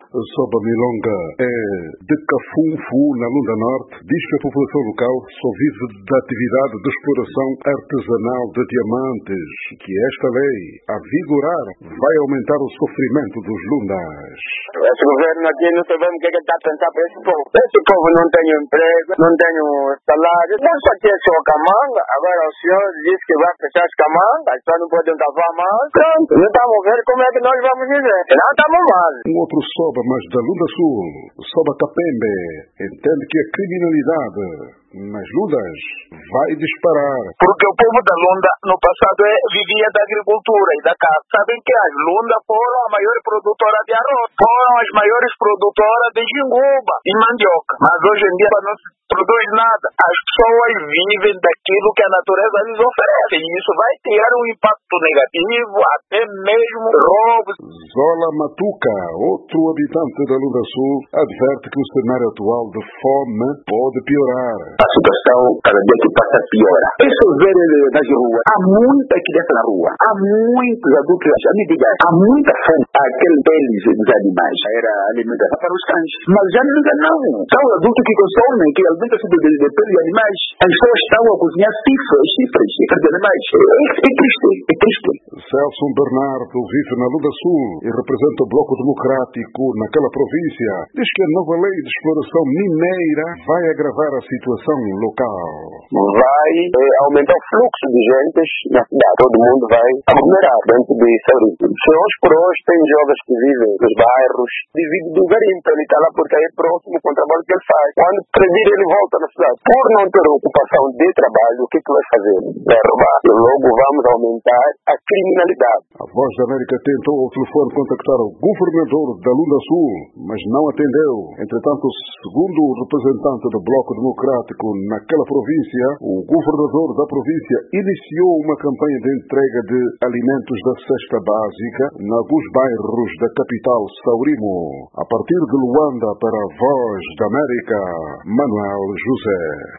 sob a milonga é de Cafunfu, na Lunda Norte, diz que a população local só vive da atividade de exploração artesanal de diamantes, que esta lei, a vigorar, vai aumentar o sofrimento dos lundas. Esse governo aqui não sabemos o que está a pensar para esse povo. Esse povo não tem emprego, não tem salário. Não só que é só Camanga. Agora o senhor disse que vai fechar as Camangas, as pessoas não podem lavar mais. Pronto, não estamos a ver como é que nós vamos viver. Não estamos mal. Um outro soba, mas da Lunda Sul, soba Capembe, entende que a criminalidade nas Lundas vai disparar. Porque o povo da Lunda no passado vivia da agricultura e da caça. Sabem que as Lundas foram a maior produtora de arroz, foram as maiores produtoras de jinguba e mandioca. Mas hoje em dia não se produz nada. As pessoas vivem daquilo que a natureza lhes oferece. E isso vai ter um impacto negativo, até mesmo roubos. Zola Matuca, outro habitante da Lunda Sul, adverte que o cenário atual de fome pode piorar. A situação, cada dia que passa, piora. Isso ver nas ruas. Há muita criança na rua. Há muitos adultos. Já me diga, há muita fome. Aquele deles dos animais. Era alimentação para os cães. Mas já não. São adultos que consomem, que alimentam-se de pele de animais. As pessoas estão a cozinhar chifres de animais. É triste. Celso Bernardo vive na Lunda Sul e representa o Bloco Democrático naquela província. Diz que a nova lei de exploração mineira vai agravar a situação local. Vai aumentar o fluxo de gente na cidade. Todo mundo vai aglomerar dentro de Saurito. Os prós têm jovens que vivem nos bairros, divide do garimpo. Ele está lá porque é próximo com o trabalho que ele faz. Quando preside, ele volta na cidade. Por não ter ocupação de trabalho, o que vai fazer? Vai roubar. E logo vamos aumentar a criminalidade. A Voz da América tentou ao telefone contactar o governador da Lunda Sul, mas não atendeu. Entretanto, segundo o representante do Bloco Democrático naquela província, o governador da província iniciou uma campanha de entrega de alimentos da cesta básica em alguns bairros da capital Saurimo. A partir de Luanda para a Voz da América, Manuel José.